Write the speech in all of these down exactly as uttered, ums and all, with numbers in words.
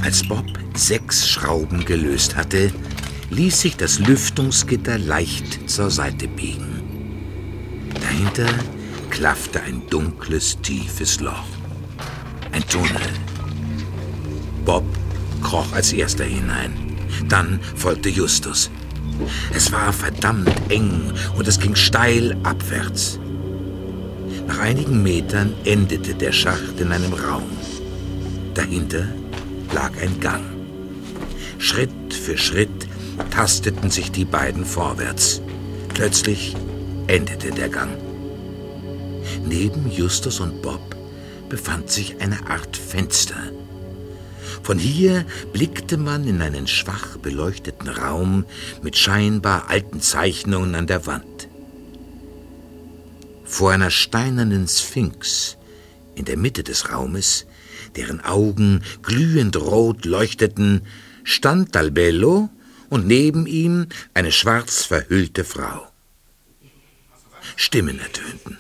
Als Bob sechs Schrauben gelöst hatte, ließ sich das Lüftungsgitter leicht zur Seite biegen. Dahinter klaffte ein dunkles, tiefes Loch. Ein Tunnel. Bob kroch als erster hinein. Dann folgte Justus. Es war verdammt eng und es ging steil abwärts. Nach einigen Metern endete der Schacht in einem Raum. Dahinter lag ein Gang. Schritt für Schritt tasteten sich die beiden vorwärts. Plötzlich endete der Gang. Neben Justus und Bob befand sich eine Art Fenster. Von hier blickte man in einen schwach beleuchteten Raum mit scheinbar alten Zeichnungen an der Wand. Vor einer steinernen Sphinx in der Mitte des Raumes, deren Augen glühend rot leuchteten, stand Dalbello und neben ihm eine schwarz verhüllte Frau. Stimmen ertönten.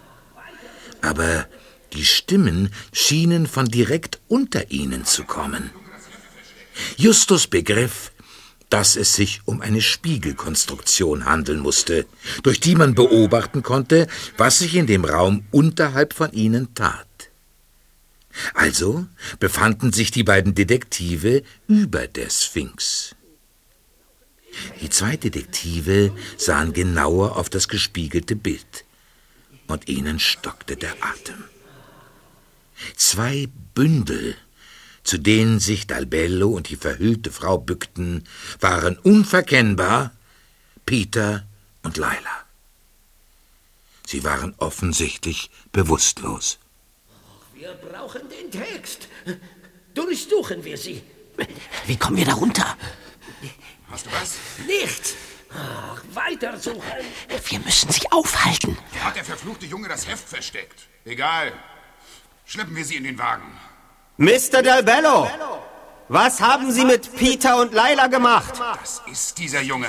Aber die Stimmen schienen von direkt unter ihnen zu kommen. Justus begriff, dass es sich um eine Spiegelkonstruktion handeln musste, durch die man beobachten konnte, was sich in dem Raum unterhalb von ihnen tat. Also befanden sich die beiden Detektive über der Sphinx. Die zwei Detektive sahen genauer auf das gespiegelte Bild, und ihnen stockte der Atem. Zwei Bündel, zu denen sich Dalbello und die verhüllte Frau bückten, waren unverkennbar Peter und Laila. Sie waren offensichtlich bewusstlos. Wir brauchen den Text. Durchsuchen wir sie. Wie kommen wir da runter? Hast du was? Nichts. Ach, weitersuchen. Wir müssen sie aufhalten. Hat der verfluchte Junge das Heft versteckt? Egal. Schleppen wir sie in den Wagen. Mister Dalbello, was haben Sie mit Peter und Laila gemacht? Das ist dieser Junge.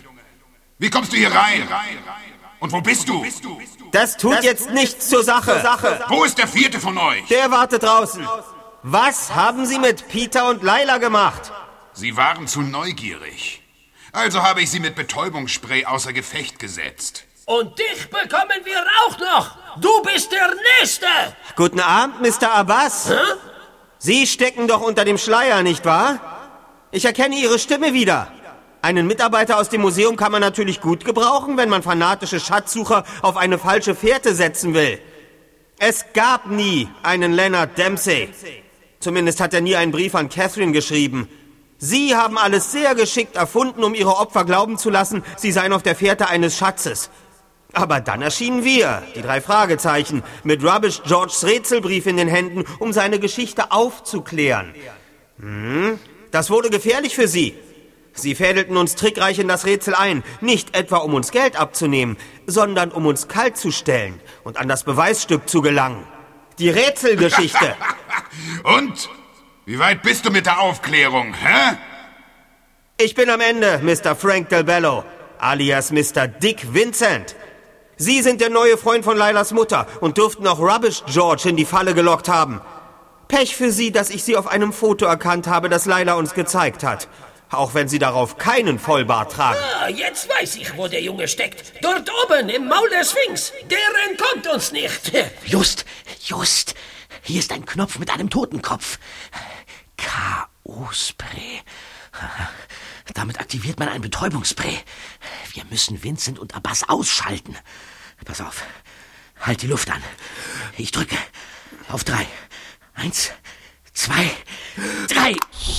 Wie kommst du hier rein? Und wo bist du? Das tut jetzt nichts zur Sache. Wo ist der vierte von euch? Der wartet draußen. Was haben Sie mit Peter und Laila gemacht? Sie waren zu neugierig. Also habe ich sie mit Betäubungsspray außer Gefecht gesetzt. Und dich bekommen wir auch noch. Du bist der Nächste. Guten Abend, Mister Abbas. Hä? Sie stecken doch unter dem Schleier, nicht wahr? Ich erkenne Ihre Stimme wieder. Einen Mitarbeiter aus dem Museum kann man natürlich gut gebrauchen, wenn man fanatische Schatzsucher auf eine falsche Fährte setzen will. Es gab nie einen Leonard Dempsey. Zumindest hat er nie einen Brief an Catherine geschrieben. Sie haben alles sehr geschickt erfunden, um Ihre Opfer glauben zu lassen, sie seien auf der Fährte eines Schatzes. Aber dann erschienen wir, die drei Fragezeichen, mit Rubbish Georges Rätselbrief in den Händen, um seine Geschichte aufzuklären. Hm, das wurde gefährlich für Sie. Sie fädelten uns trickreich in das Rätsel ein, nicht etwa um uns Geld abzunehmen, sondern um uns kalt zu stellen und an das Beweisstück zu gelangen. Die Rätselgeschichte. Und? Wie weit bist du mit der Aufklärung, hä? Ich bin am Ende, Mister Frank Dalbello, alias Mister Dick Vincent. Sie sind der neue Freund von Lailas Mutter und dürften auch Rubbish George in die Falle gelockt haben. Pech für Sie, dass ich Sie auf einem Foto erkannt habe, das Laila uns gezeigt hat. Auch wenn Sie darauf keinen Vollbart tragen. Ah, jetzt weiß ich, wo der Junge steckt. Dort oben, im Maul der Sphinx. Der entkommt uns nicht. Just, just. Hier ist ein Knopf mit einem Totenkopf. K O-Spray. Damit aktiviert man ein Betäubungsspray. Wir müssen Vincent und Abbas ausschalten. Pass auf. Halt die Luft an. Ich drücke. Auf drei. Eins, zwei, drei.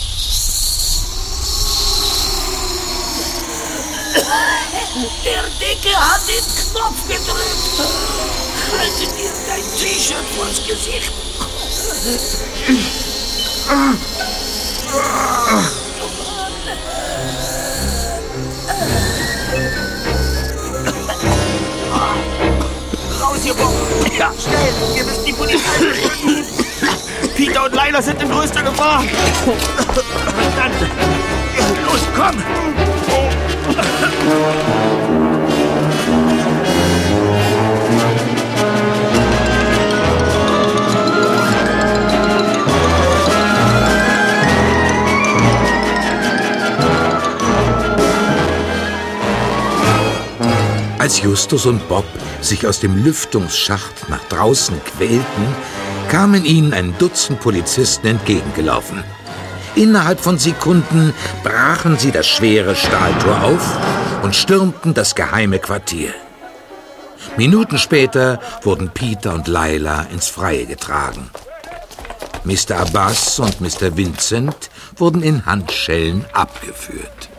Der Dicke hat den Knopf gedrückt. Halte dir dein T-Shirt vors Gesicht. Raus hier, Bob! Ja, schnell! Wir müssen die Polizei... Peter und Laila sind in größter Gefahr! Dann... Los, komm! Als Justus und Bob sich aus dem Lüftungsschacht nach draußen quälten, kamen ihnen ein Dutzend Polizisten entgegengelaufen. Innerhalb von Sekunden brachen sie das schwere Stahltor auf und stürmten das geheime Quartier. Minuten später wurden Peter und Laila ins Freie getragen. Mister Abbas und Mister Vincent wurden in Handschellen abgeführt.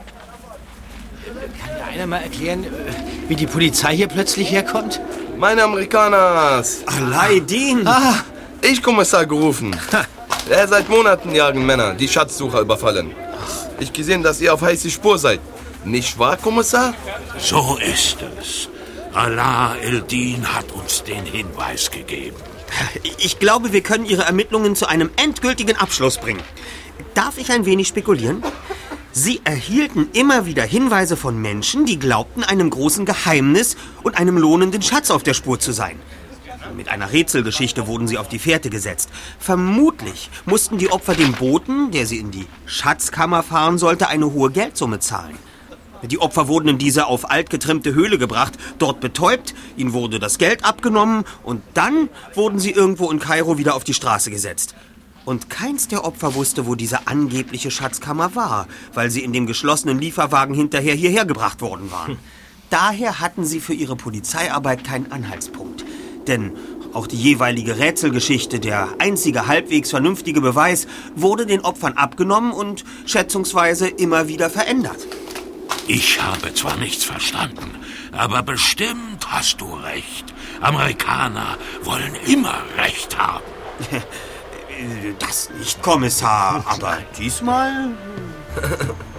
Kann mir einer mal erklären, wie die Polizei hier plötzlich herkommt? Meine Amerikaners! Aladdin! Ah, ich Kommissar gerufen. Er seit Monaten jagen Männer, die Schatzsucher überfallen. Ich gesehen, dass ihr auf heiße Spur seid. Nicht wahr, Kommissar? So ist es. Allah el-Din hat uns den Hinweis gegeben. Ich glaube, wir können Ihre Ermittlungen zu einem endgültigen Abschluss bringen. Darf ich ein wenig spekulieren? Sie erhielten immer wieder Hinweise von Menschen, die glaubten, einem großen Geheimnis und einem lohnenden Schatz auf der Spur zu sein. Mit einer Rätselgeschichte wurden sie auf die Fährte gesetzt. Vermutlich mussten die Opfer dem Boten, der sie in die Schatzkammer fahren sollte, eine hohe Geldsumme zahlen. Die Opfer wurden in diese auf alt getrimmte Höhle gebracht, dort betäubt, ihnen wurde das Geld abgenommen und dann wurden sie irgendwo in Kairo wieder auf die Straße gesetzt. Und keins der Opfer wusste, wo diese angebliche Schatzkammer war, weil sie in dem geschlossenen Lieferwagen hinterher hierher gebracht worden waren. Daher hatten sie für ihre Polizeiarbeit keinen Anhaltspunkt. Denn auch die jeweilige Rätselgeschichte, der einzige halbwegs vernünftige Beweis, wurde den Opfern abgenommen und schätzungsweise immer wieder verändert. Ich habe zwar nichts verstanden, aber bestimmt hast du recht. Amerikaner wollen immer Recht haben. Das nicht, Kommissar, aber diesmal...